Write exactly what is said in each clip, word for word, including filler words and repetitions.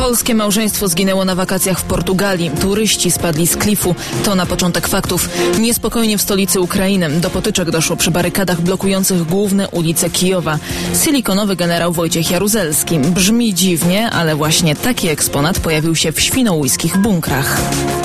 Polskie małżeństwo zginęło na wakacjach w Portugalii. Turyści spadli z klifu. To na początek faktów. Niespokojnie w stolicy Ukrainy. Do potyczek doszło przy barykadach blokujących główne ulice Kijowa. Silikonowy generał Wojciech Jaruzelski. Brzmi dziwnie, ale właśnie taki eksponat pojawił się w świnoujskich bunkrach.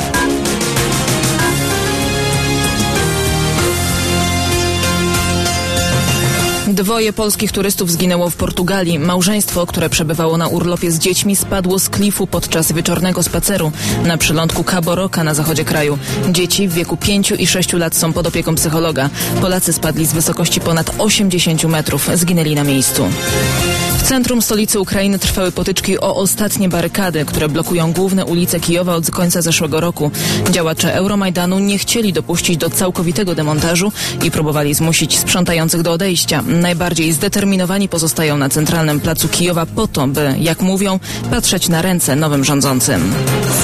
Dwoje polskich turystów zginęło w Portugalii. Małżeństwo, które przebywało na urlopie z dziećmi, spadło z klifu podczas wieczornego spaceru na przylądku Cabo Roca na zachodzie kraju. Dzieci w wieku pięciu i sześciu lat są pod opieką psychologa. Polacy spadli z wysokości ponad osiemdziesięciu metrów. Zginęli na miejscu. W centrum stolicy Ukrainy trwały potyczki o ostatnie barykady, które blokują główne ulice Kijowa od końca zeszłego roku. Działacze Euromajdanu nie chcieli dopuścić do całkowitego demontażu i próbowali zmusić sprzątających do odejścia. Najbardziej zdeterminowani pozostają na centralnym placu Kijowa po to, by, jak mówią, patrzeć na ręce nowym rządzącym.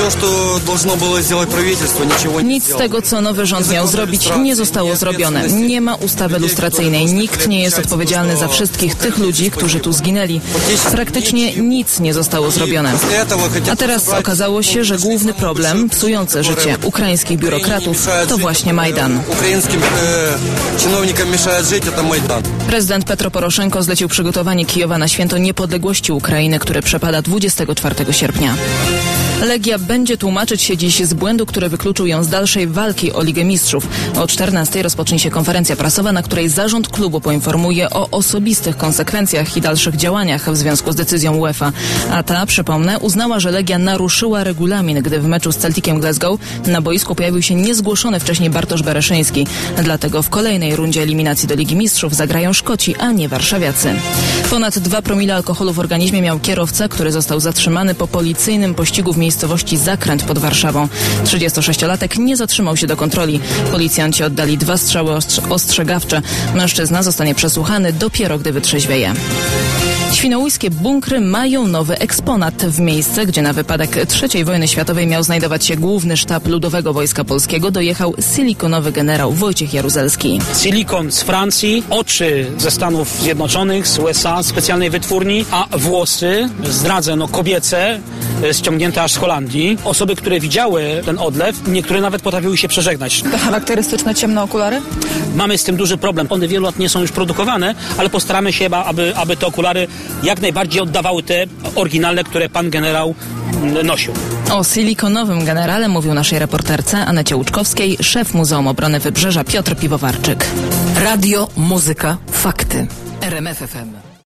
Nic z tego, co nowy rząd miał zrobić, nie zostało zrobione. Nie ma ustawy lustracyjnej. Nikt nie jest odpowiedzialny za wszystkich tych ludzi, którzy tu zginęli. Praktycznie nic nie zostało zrobione. A teraz okazało się, że główny problem, psujący życie ukraińskich biurokratów, to właśnie Majdan. Prezydent Petro Poroszenko zlecił przygotowanie Kijowa na święto niepodległości Ukrainy, które przepada dwudziestego czwartego sierpnia. Legia będzie tłumaczyć się dziś z błędu, który wykluczył ją z dalszej walki o Ligę Mistrzów. O czternastej rozpocznie się konferencja prasowa, na której zarząd klubu poinformuje o osobistych konsekwencjach i dalszych działaniach w związku z decyzją UEFA. A ta, przypomnę, uznała, że Legia naruszyła regulamin, gdy w meczu z Celticiem Glasgow na boisku pojawił się niezgłoszony wcześniej Bartosz Bereszyński. Dlatego w kolejnej rundzie eliminacji do Ligi Mistrzów zagrają Szkoci, a nie warszawiacy. Ponad dwa promile alkoholu w organizmie miał kierowca, który został zatrzymany po policyjnym pościgu w miejscowości Zakręt pod Warszawą. trzydziestosześciolatek nie zatrzymał się do kontroli. Policjanci oddali dwa strzały ostrze- ostrzegawcze. Mężczyzna zostanie przesłuchany dopiero, gdy wytrzeźwieje. Świnoujskie bunkry mają nowy eksponat. W miejsce, gdzie na wypadek trzeciej wojny światowej miał znajdować się główny sztab Ludowego Wojska Polskiego, dojechał silikonowy generał Wojciech Jaruzelski. Silikon z Francji, oczy ze Stanów Zjednoczonych, z U S A, specjalnej wytwórni, a włosy, zdradzę, no kobiece, ściągnięte aż z Holandii. Osoby, które widziały ten odlew, niektóre nawet potrafiły się przeżegnać. Te charakterystyczne ciemne okulary? Mamy z tym duży problem. One wielu lat nie są już produkowane, ale postaramy się, aby, aby te okulary jak najbardziej oddawały te oryginalne, które pan generał nosił. O silikonowym generale mówił naszej reporterce Anecie Łuczkowskiej szef Muzeum Obrony Wybrzeża Piotr Piwowarczyk. Radio, muzyka, fakty. R M F F M.